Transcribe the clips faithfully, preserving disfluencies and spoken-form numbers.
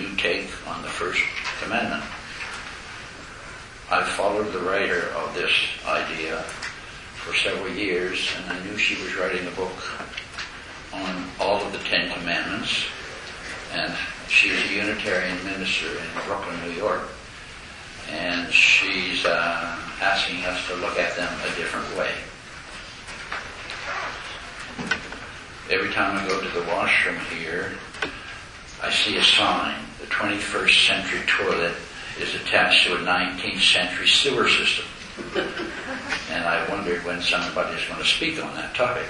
new take on the first commandment. I've followed the writer of this idea for several years, and I knew she was writing a book on all of the Ten Commandments, and she's a Unitarian minister in Brooklyn, New York, and she's uh, asking us to look at them a different way. Every time I go to the washroom here, I see a sign. The twenty-first century toilet is attached to a nineteenth century sewer system. And I wondered when somebody's going to speak on that topic.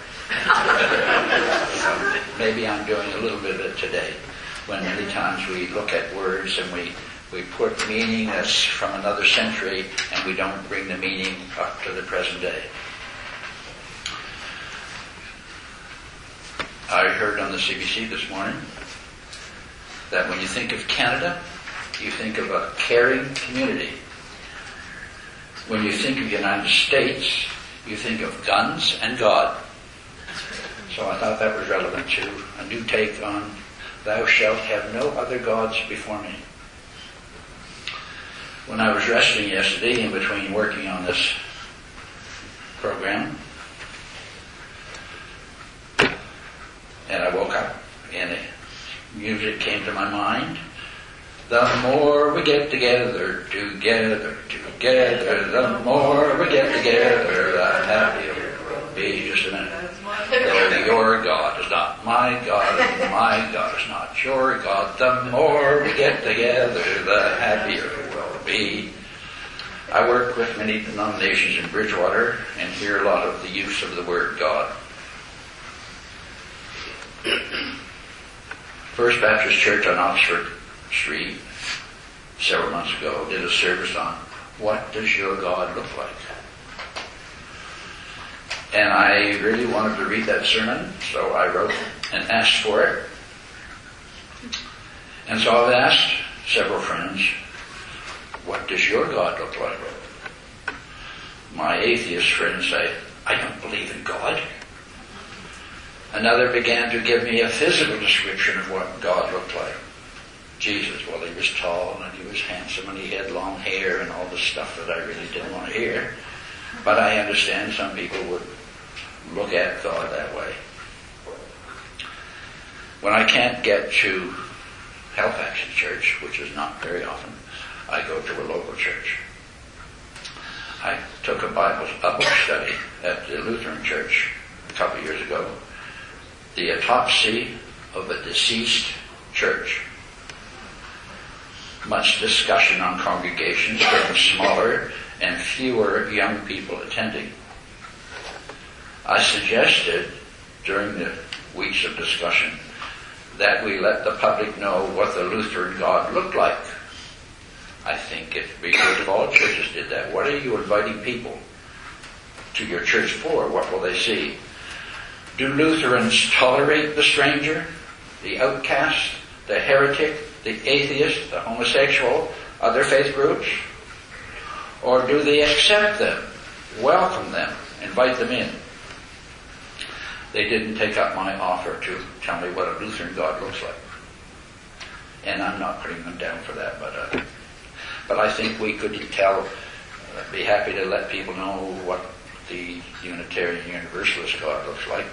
So maybe I'm doing a little bit of it today, when many times we look at words and we, we put meaning that's from another century and we don't bring the meaning up to the present day. I heard on the C B C this morning that when you think of Canada, you think of a caring community. When you think of the United States, you think of guns and God. So I thought that was relevant to a new take on thou shalt have no other gods before me. When I was wrestling yesterday in between working on this program, and I woke up and the music came to my mind. The more we get together, together, together, the more we get together, the happier we'll be. Just a minute. Though your God is not my God, and my God is not your God, the more we get together, the happier we'll be. I work with many denominations in Bridgewater and hear a lot of the use of the word God. First Baptist Church on Oxford Street several months ago did a service on what does your God look like? And I really wanted to read that sermon, so I wrote and asked for it. And so I've asked several friends, what does your God look like? My atheist friends say, I don't believe in God. Another began to give me a physical description of what God looked like. Jesus, well, he was tall and he was handsome and he had long hair and all the stuff that I really didn't want to hear. But I understand some people would look at God that way. When I can't get to Halifax Church, which is not very often, I go to a local church. I took a Bible, a book study at the Lutheran Church a couple of years ago. The Autopsy of a Deceased Church. Much discussion on congregations getting smaller and fewer young people attending. I suggested during the weeks of discussion that we let the public know what the Lutheran God looked like. I think it'd be good if all churches did that. What are you inviting people to your church for? What will they see? Do Lutherans tolerate the stranger, the outcast, the heretic, the atheist, the homosexual, other faith groups? Or do they accept them, welcome them, invite them in? They didn't take up my offer to tell me what a Lutheran God looks like. And I'm not putting them down for that, but uh, but I think we could tell, uh, be happy to let people know what the Unitarian Universalist God looks like.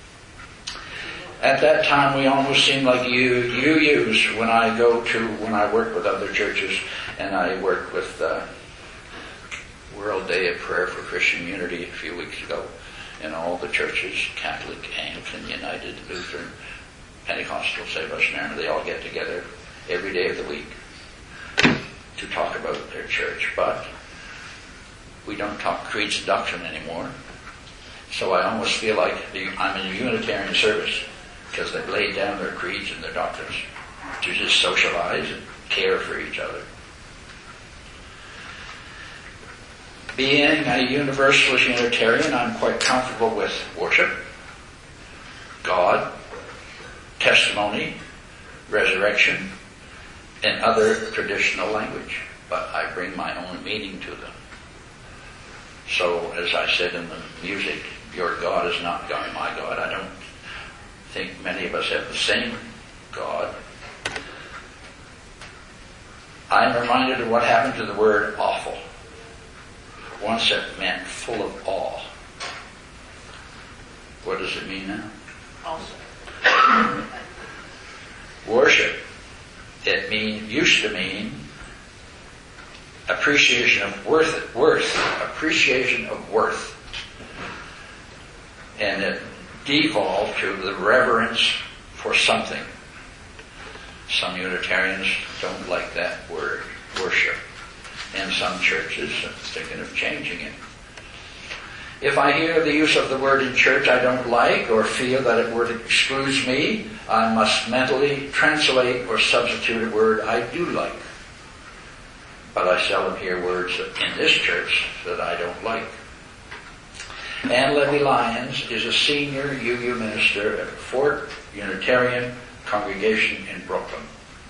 At that time, we almost seem like you you use when I go to, when I work with other churches, and I work with uh, World Day of Prayer for Christian Unity a few weeks ago, and all the churches, Catholic, Anglican, United, Lutheran, Pentecostal, Saved-Us-Narrow, they all get together every day of the week to talk about their church. But we don't talk creeds and doctrine anymore. So I almost feel like I'm in a Unitarian service because they've laid down their creeds and their doctrines to just socialize and care for each other. Being a Universalist Unitarian, I'm quite comfortable with worship, God, testimony, resurrection, and other traditional language. But I bring my own meaning to them. So, as I said in the music, your God is not God, my God. I don't think many of us have the same God. I'm reminded of what happened to the word awful. Once it meant full of awe. What does it mean now? Also. Worship. It mean used to mean appreciation of worth, worth, appreciation of worth. And it devolved to the reverence for something. Some Unitarians don't like that word, worship. And some churches are thinking of changing it. If I hear the use of the word in church I don't like or feel that it word excludes me, I must mentally translate or substitute a word I do like. But I seldom hear words in this church that I don't like. Anne Levy Lyons is a senior U U minister at Fort Unitarian Congregation in Brooklyn.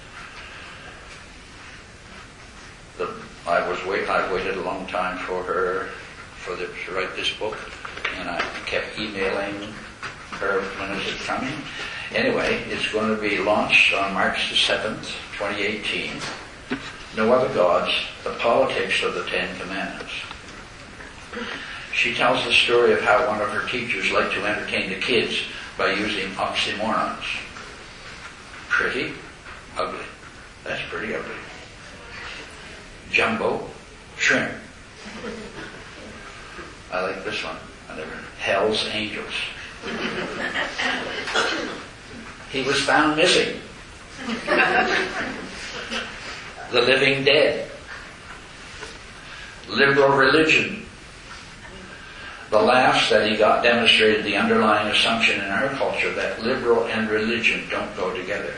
The, I was wait, I waited a long time for her for the, to write this book, and I kept emailing her when is it coming. Anyway, it's going to be launched on March the seventh, twenty eighteen. No Other Gods, The Politics of the Ten Commandments. She tells the story of how one of her teachers liked to entertain the kids by using oxymorons. Pretty, ugly. That's pretty ugly. Jumbo, shrimp. I like this one. I never. Hell's Angels. He was found missing. The Living Dead. Liberal religion. The laughs that he got demonstrated the underlying assumption in our culture that liberal and religion don't go together.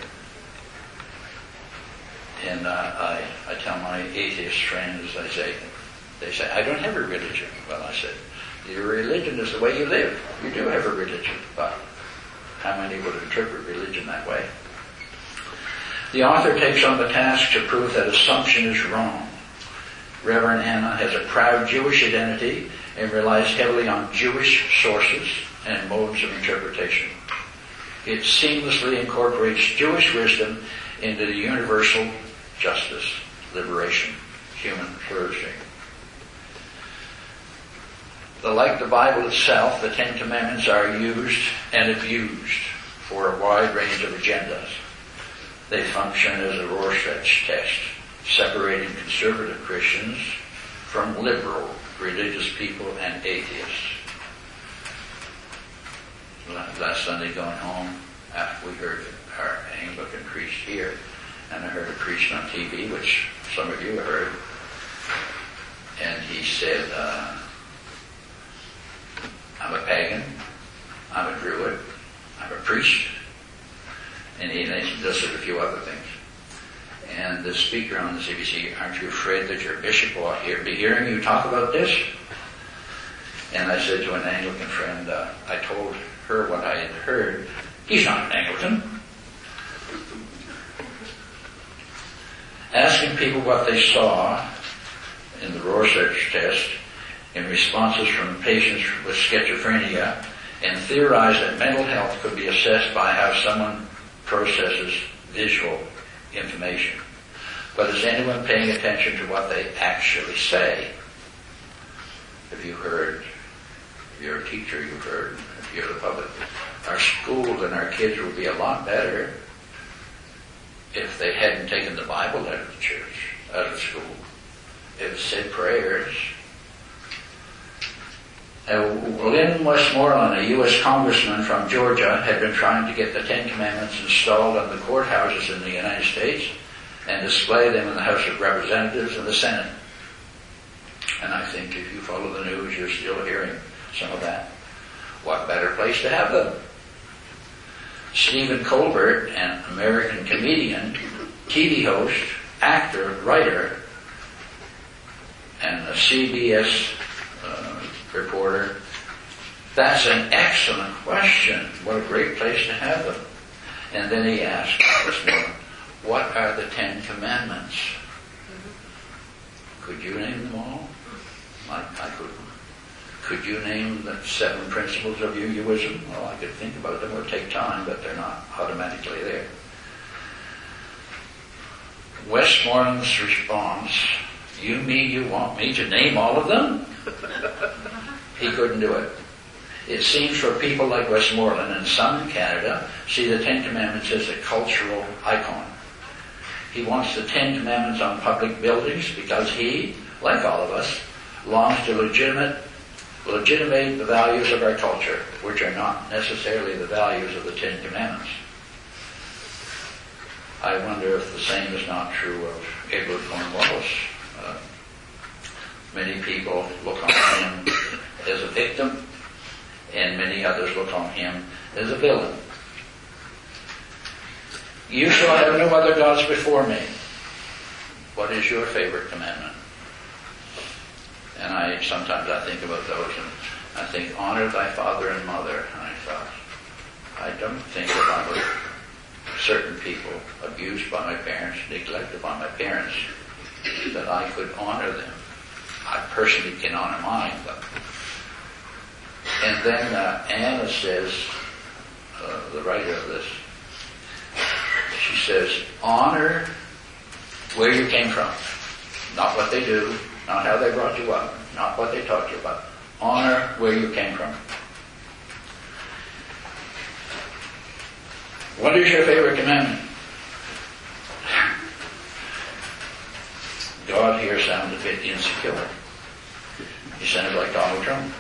And uh, I, I tell my atheist friends, I say, they say, I don't have a religion. Well, I said, your religion is the way you live. You do have a religion, but how many would interpret religion that way? The author takes on the task to prove that assumption is wrong. Reverend Anna has a proud Jewish identity and relies heavily on Jewish sources and modes of interpretation. It seamlessly incorporates Jewish wisdom into the universal justice, liberation, human flourishing. The, like the Bible itself, the Ten Commandments are used and abused for a wide range of agendas. They function as a Rorschach test, separating conservative Christians from liberal religious people and atheists. Last Sunday going home, after we heard our Anglican priest here, and I heard a priest on T V, which some of you have heard, and he said, uh, I'm a pagan, I'm a druid, I'm a priest, and he listed a few other things. And the speaker on the C B C, aren't you afraid that your bishop will hear, be hearing you talk about this? And I said to an Anglican friend, uh, I told her what I had heard. He's not an Anglican. Asking people what they saw in the Rorschach test in responses from patients with schizophrenia and theorized that mental health could be assessed by how someone processes visual information. But is anyone paying attention to what they actually say? If you heard, if you're a teacher, you've heard, if you're the public, our schools and our kids would be a lot better if they hadn't taken the Bible out of the church, out of school. If it said prayers. Uh, Lynn Westmoreland, a U S congressman from Georgia, had been trying to get the Ten Commandments installed on the courthouses in the United States and display them in the House of Representatives and the Senate. And I think if you follow the news, you're still hearing some of that. What better place to have them? Stephen Colbert, an American comedian, T V host, actor, writer, and a C B S uh, reporter. That's an excellent question. What a great place to have them. And then he asked this morning, what are the Ten Commandments? Could you name them all? I, I couldn't. Could you name the seven principles of U U-ism? Well, I could think about them. It would take time, but they're not automatically there. Westmoreland's response, you mean you want me to name all of them? He couldn't do it. It seems for people like Westmoreland and some in Canada see the Ten Commandments as a cultural icon. He wants the Ten Commandments on public buildings because he, like all of us, longs to legitimate, legitimate the values of our culture, which are not necessarily the values of the Ten Commandments. I wonder if the same is not true of Edward Cornwallis. Uh, many people look on him as a victim, and many others look on him as a villain. You shall have no other gods before me. What is your favorite commandment? And I sometimes I think about those, and I think, honor thy father and mother. And I thought, I don't think if I were certain people abused by my parents, neglected by my parents, that I could honor them. I personally can honor mine, but. And then uh, Anna says, uh, the writer of this, she says, honor where you came from. Not what they do, not how they brought you up, not what they taught you about. Honor where you came from. What is your favorite commandment? God here sounds a bit insecure. He sounds like Donald Trump.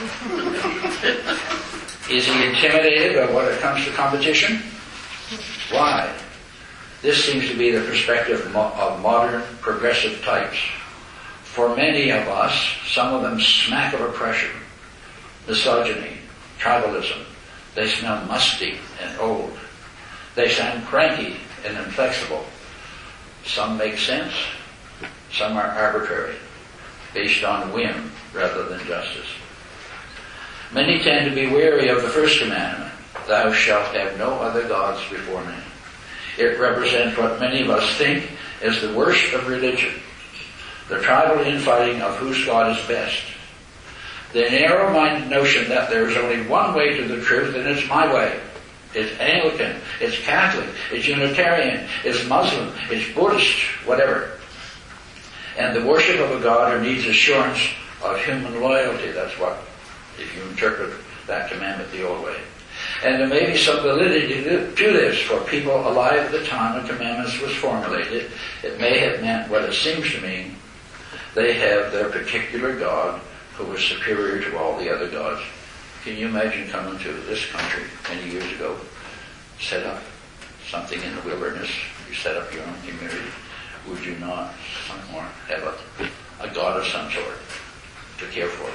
Is he intimidated by when it comes to competition? Why? This seems to be the perspective of modern progressive types. For many of us, some of them smack of oppression, misogyny, tribalism. They smell musty and old. They sound cranky and inflexible. Some make sense. Some are arbitrary, based on whim rather than justice. Many tend to be weary of the first commandment, thou shalt have no other gods before me. It represents what many of us think is the worst of religion, the tribal infighting of whose God is best. The narrow-minded notion that there is only one way to the truth and it's my way. It's Anglican, it's Catholic, it's Unitarian, it's Muslim, it's Buddhist, whatever. And the worship of a God who needs assurance of human loyalty. That's what, if you interpret that commandment the old way. And there may be some validity to this for people alive at the time the commandments was formulated. It may have meant what it seems to mean. They have their particular God who was superior to all the other gods. Can you imagine coming to this country many years ago, set up something in the wilderness, you set up your own community? Would you not somewhere have a, a God of some sort to care for?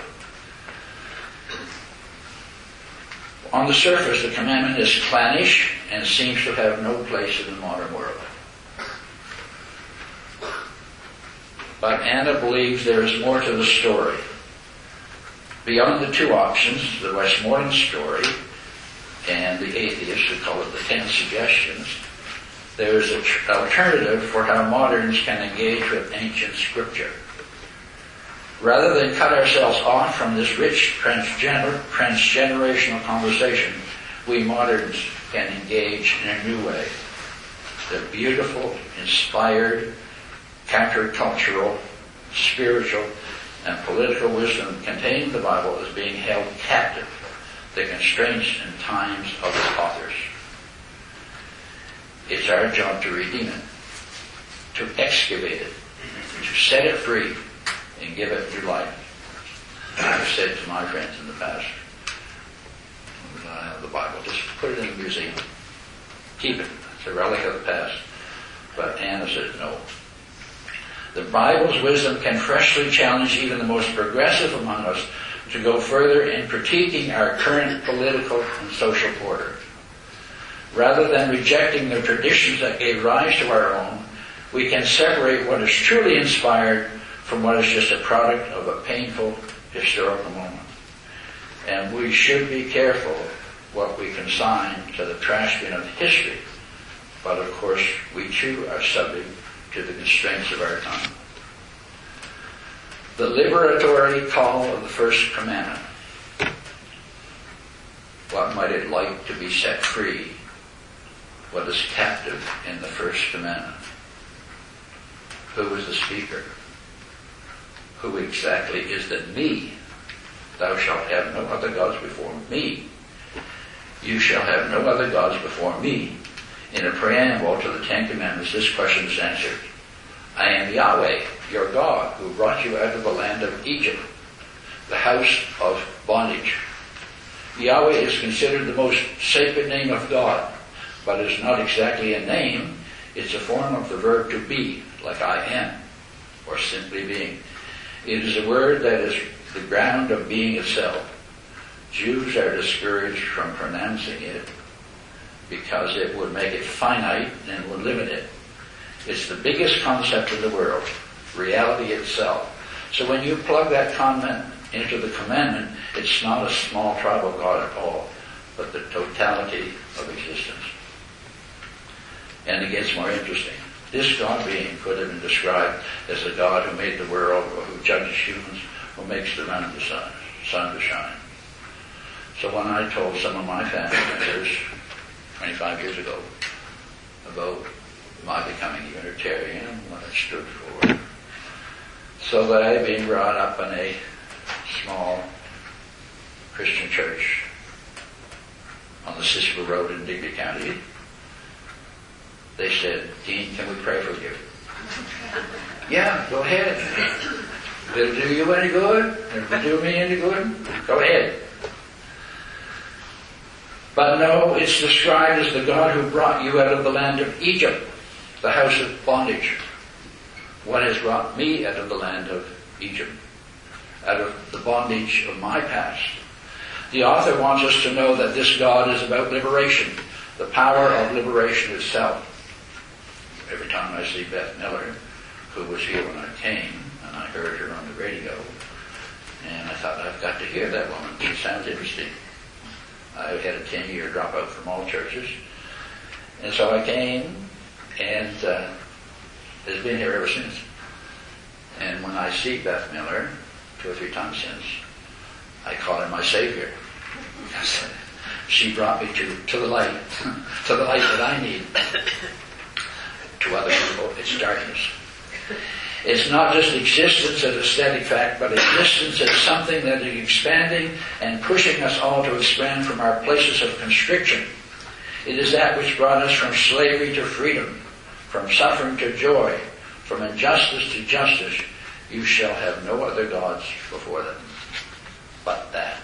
On the surface, the commandment is clannish and seems to have no place in the modern world. But Anna believes there is more to the story. Beyond the two options, the Westmoreland story and the atheists who call it the Ten Suggestions, there is an tr- alternative for how moderns can engage with ancient scripture. Rather than cut ourselves off from this rich transgener- transgenerational conversation, we moderns can engage in a new way. The beautiful, inspired, countercultural, spiritual, and political wisdom contained in the Bible is being held captive, the constraints and times of its authors. It's our job to redeem it, to excavate it, to set it free, and give it new life. I've said to my friends in the past, uh, the Bible, just put it in a museum. Keep it. It's a relic of the past. But Anna said no. The Bible's wisdom can freshly challenge even the most progressive among us to go further in critiquing our current political and social order. Rather than rejecting the traditions that gave rise to our own, we can separate what is truly inspired from what is just a product of a painful historical moment. And we should be careful what we consign to the trash bin of history. But of course, we too are subject to the constraints of our time. The liberatory call of the first commandment. What might it like to be set free? What is captive in the first commandment? Who is the speaker? Who exactly is the me? Thou shalt have no other gods before me. You shall have no other gods before me. In a preamble to the Ten Commandments, this question is answered. I am Yahweh, your God, who brought you out of the land of Egypt, the house of bondage. Yahweh is considered the most sacred name of God, but it's not exactly a name. It's a form of the verb to be, like I am, or simply being. It is a word that is the ground of being itself. Jews are discouraged from pronouncing it because it would make it finite and would limit it. It's the biggest concept in the world, reality itself. So when you plug that comment into the commandment, it's not a small tribal God at all, but the totality of existence. And it gets more interesting. This God being could have been described as the God who made the world, or who judges humans, who makes the sun to sun, sun to shine. So when I told some of my family members twenty-five years ago about my becoming Unitarian, what it stood for, so that I had been brought up in a small Christian church on the Cicero Road in Digby County, they said, Dean, can we pray for you? Yeah, go ahead. If it'll do you any good, if it'll do me any good, go ahead. But no, it's described as the God who brought you out of the land of Egypt, the house of bondage. What has brought me out of the land of Egypt, out of the bondage of my past? The author wants us to know that this God is about liberation, the power of liberation itself. Every time I see Beth Miller, who was here when I came, and I heard her on the radio, and I thought, I've got to hear that woman. She sounds interesting. I had a ten-year dropout from all churches. And so I came, and uh, has been here ever since. And when I see Beth Miller, two or three times since, I call her my Savior. Because she brought me to, to the light, to the light that I need. To other people, it's darkness. It's not just existence as a static fact, but existence as something that is expanding and pushing us all to expand from our places of constriction. It is that which brought us from slavery to freedom, from suffering to joy, from injustice to justice. You shall have no other gods before them but that.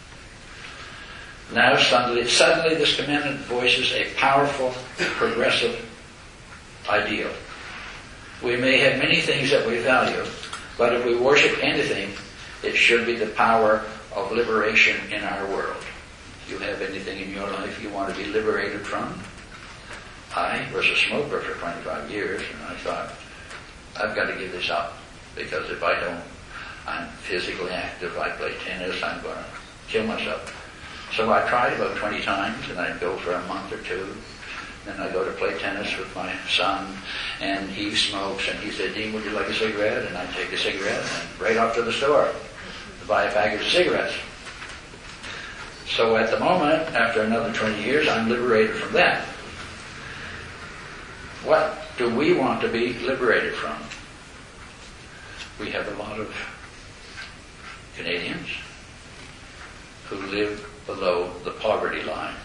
Now suddenly, suddenly this commandment voices a powerful, progressive ideal. We may have many things that we value, but if we worship anything, it should be the power of liberation in our world. Do you have anything in your life you want to be liberated from? I was a smoker for twenty-five years, and I thought, I've got to give this up, because if I don't, I'm physically active, I play tennis, I'm going to kill myself. So I tried about twenty times, and I'd go for a month or two. Then I go to play tennis with my son, and he smokes, and he said, Dean, would you like a cigarette? And I take a cigarette, and right off to the store to buy a package of cigarettes. So at the moment, after another twenty years, I'm liberated from that. What do we want to be liberated from? We have a lot of Canadians who live below the poverty line.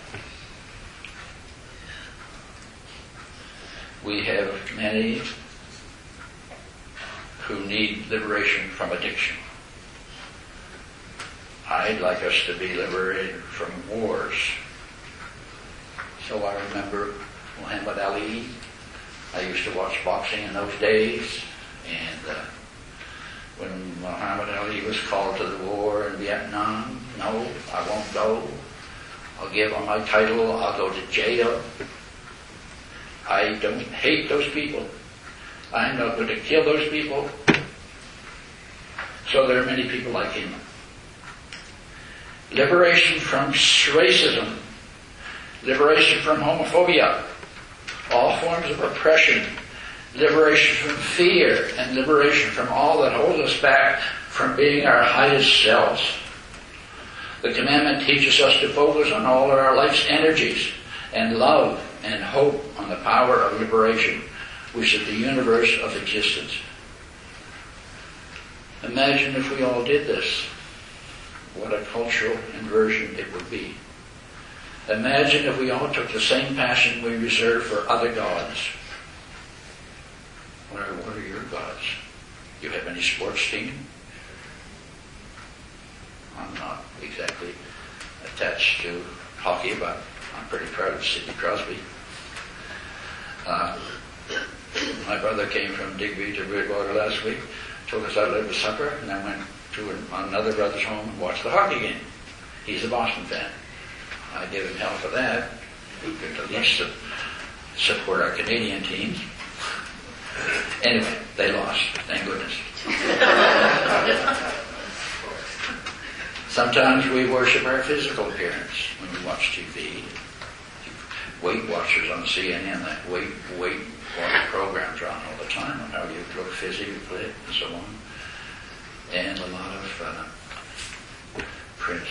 We have many who need liberation from addiction. I'd like us to be liberated from wars. So I remember Muhammad Ali. I used to watch boxing in those days, and uh, when Muhammad Ali was called to the war in Vietnam, no, I won't go. I'll give on my title, I'll go to jail. I don't hate those people. I'm not going to kill those people. So there are many people like him. Liberation from racism. Liberation from homophobia. All forms of oppression. Liberation from fear. And liberation from all that holds us back from being our highest selves. The commandment teaches us to focus on all of our life's energies and love and hope on the power of liberation. which is the universe of existence. Imagine if we all did this. What a cultural inversion it would be. Imagine if we all took the same passion we reserve for other gods. What are, what are your gods? Do you have any sports team? I'm not exactly attached to hockey, but I'm pretty proud of Sidney Crosby. Uh, my brother came from Digby to Bridgewater last week, told us I'd live to supper, and then went to another brother's home and watched the hockey game. He's a Boston fan. I give him hell for that. We could at least support our Canadian teams. Anyway, they lost, thank goodness. Sometimes we worship our physical appearance when we watch T V. Weight Watchers on C N N, that weight, weight watch programs are on all the time on how you look physically and so on. And a lot of uh, Prince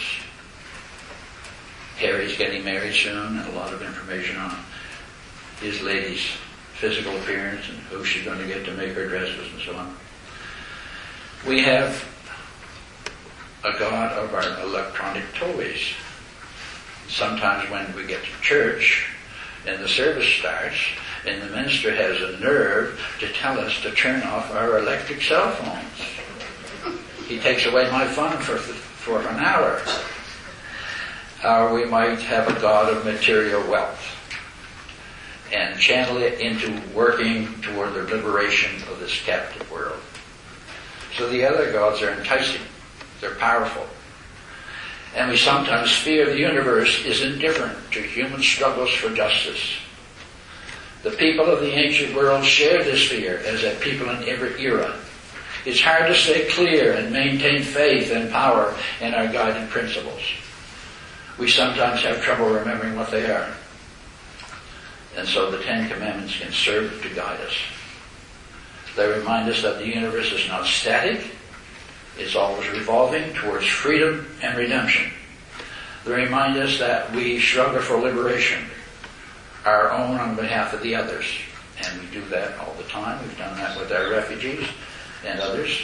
Harry's getting married soon, and a lot of information on his lady's physical appearance and who she's going to get to make her dresses and so on. We have a god of our electronic toys. Sometimes when we get to church and the service starts and the minister has a nerve to tell us to turn off our electric cell phones. He takes away my fun for, for an hour. Or we might have a god of material wealth and channel it into working toward the liberation of this captive world. So the other gods are enticing. They're powerful. And we sometimes fear the universe is indifferent to human struggles for justice. The people of the ancient world share this fear, as have people in every era. It's hard to stay clear and maintain faith and power in our guiding principles. We sometimes have trouble remembering what they are. And so the Ten Commandments can serve to guide us. They remind us that the universe is not static. It's always revolving towards freedom and redemption. They remind us that we struggle for liberation, our own on behalf of the others. And we do that all the time. We've done that with our refugees and others.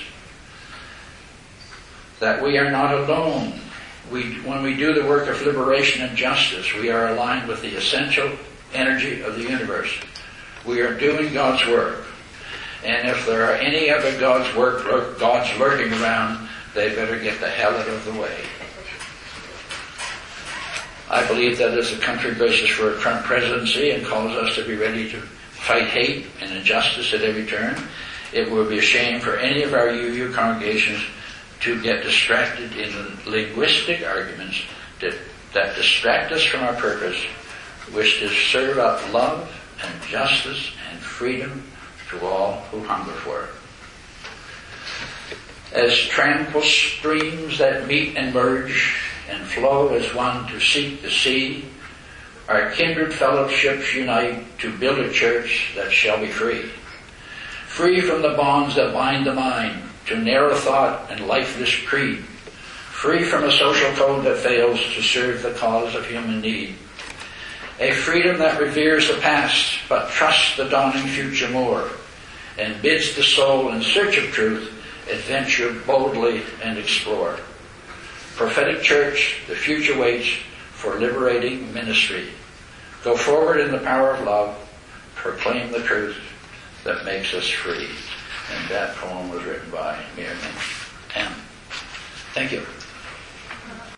That we are not alone. We, when we do the work of liberation and justice, we are aligned with the essential energy of the universe. We are doing God's work. And if there are any other God's work, gods lurking around, they better get the hell out of the way. I believe that as the country braces for a Trump presidency and calls us to be ready to fight hate and injustice at every turn, it would be a shame for any of our U U congregations to get distracted in linguistic arguments that, that distract us from our purpose, which is to serve up love and justice and freedom to all who hunger for it. As tranquil streams that meet and merge and flow as one to seek the sea, our kindred fellowships unite to build a church that shall be free. Free from the bonds that bind the mind to narrow thought and lifeless creed. Free from a social code that fails to serve the cause of human need. A freedom that reveres the past, but trusts the dawning future more, and bids the soul in search of truth adventure boldly and explore. Prophetic Church, the future waits for liberating ministry. Go forward in the power of love, proclaim the truth that makes us free. And that poem was written by Miriam M. Thank you.